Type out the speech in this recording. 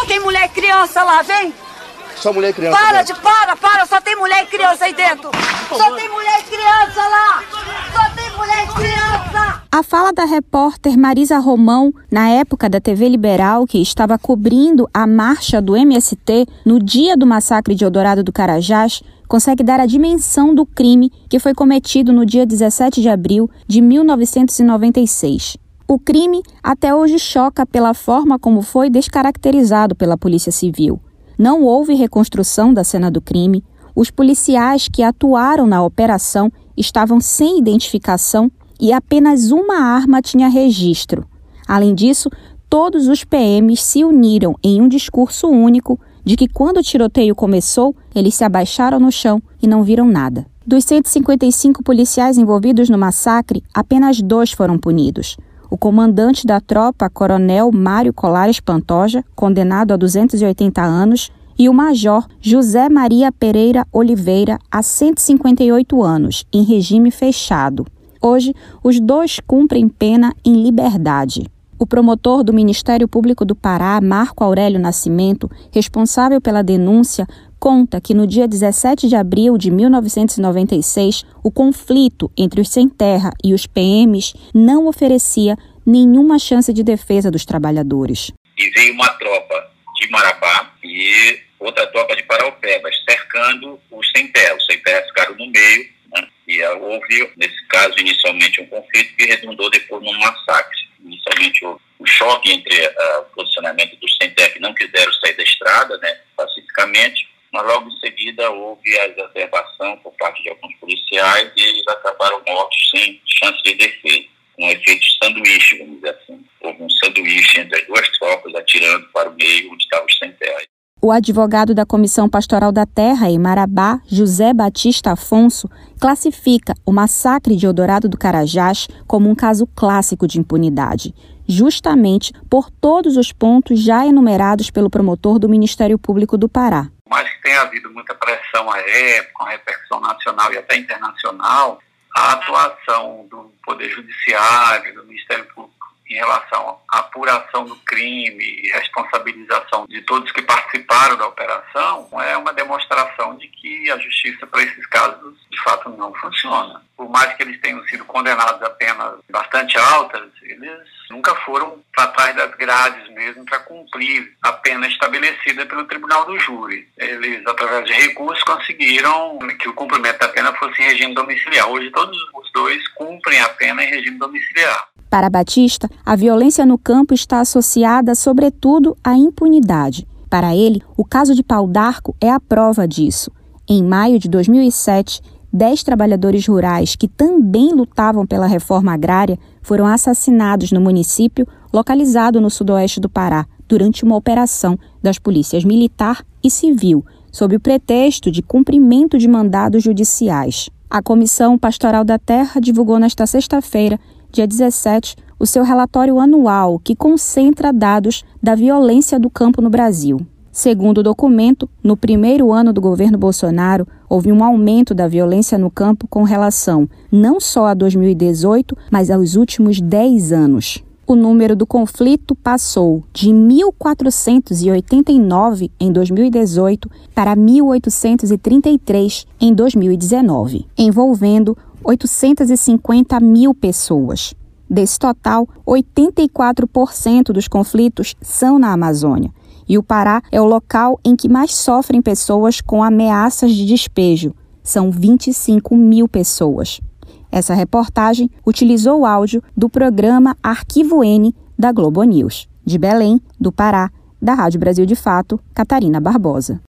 Só tem mulher e criança lá, vem! Só mulher e criança? Para! Só tem mulher e criança aí dentro! Só tem mulher e criança lá! Só tem mulher e criança! A fala da repórter Marisa Romão, na época da TV Liberal, que estava cobrindo a marcha do MST no dia do massacre de Eldorado do Carajás, consegue dar a dimensão do crime que foi cometido no dia 17 de abril de 1996. O crime até hoje choca pela forma como foi descaracterizado pela Polícia Civil. Não houve reconstrução da cena do crime, os policiais que atuaram na operação estavam sem identificação e apenas uma arma tinha registro. Além disso, todos os PMs se uniram em um discurso único de que quando o tiroteio começou, eles se abaixaram no chão e não viram nada. Dos 155 policiais envolvidos no massacre, apenas 2 foram punidos. O comandante da tropa, coronel Mário Colares Pantoja, condenado a 280 anos, e o major José Maria Pereira Oliveira, a 158 anos, em regime fechado. Hoje, os 2 cumprem pena em liberdade. O promotor do Ministério Público do Pará, Marco Aurélio Nascimento, responsável pela denúncia, conta que no dia 17 de abril de 1996, o conflito entre os sem-terra e os PMs não oferecia nenhuma chance de defesa dos trabalhadores. E veio uma tropa de Marabá e outra tropa de Paraupebas, cercando os sem-terra. Os sem-terra ficaram no meio, né? E houve, nesse caso, inicialmente um conflito que redundou depois num massacre. Inicialmente houve um choque entre o posicionamento dos sem-terra que não quiseram sair da estrada, né, pacificamente, mas logo em seguida houve a exacerbação por parte de alguns policiais e eles acabaram mortos sem chance de defesa. Um efeito de sanduíche, vamos dizer assim. Houve um sanduíche entre as 2 tropas atirando para o meio onde estavam os sem-terra. O advogado da Comissão Pastoral da Terra em Marabá, José Batista Afonso, classifica o massacre de Eldorado do Carajás como um caso clássico de impunidade, justamente por todos os pontos já enumerados pelo promotor do Ministério Público do Pará. Mas que tem havido muita pressão à época, uma repercussão nacional e até internacional, a atuação do Poder Judiciário, do Ministério Público, em relação à apuração do crime e responsabilização de todos que participaram da operação, é uma demonstração de que a justiça para esses casos, de fato, não funciona. Por mais que eles tenham sido condenados a penas bastante altas, eles nunca foram para trás das grades mesmo para cumprir a pena estabelecida pelo Tribunal do Júri. Eles, através de recursos, conseguiram que o cumprimento da pena fosse em regime domiciliar. Hoje, todos os 2 cumprem a pena em regime domiciliar. Para Batista, a violência no campo está associada, sobretudo, à impunidade. Para ele, o caso de Pau d'Arco é a prova disso. Em maio de 2007, 10 trabalhadores rurais que também lutavam pela reforma agrária foram assassinados no município localizado no sudoeste do Pará, durante uma operação das polícias militar e civil, sob o pretexto de cumprimento de mandados judiciais. A Comissão Pastoral da Terra divulgou nesta sexta-feira, dia 17, o seu relatório anual que concentra dados da violência do campo no Brasil. Segundo o documento, no primeiro ano do governo Bolsonaro, houve um aumento da violência no campo com relação não só a 2018, mas aos últimos 10 anos. O número do conflito passou de 1.489 em 2018 para 1.833 em 2019, envolvendo 850 mil pessoas. Desse total, 84% dos conflitos são na Amazônia. E o Pará é o local em que mais sofrem pessoas com ameaças de despejo. São 25 mil pessoas. Essa reportagem utilizou o áudio do programa Arquivo N da Globo News. De Belém, do Pará, da Rádio Brasil de Fato, Catarina Barbosa.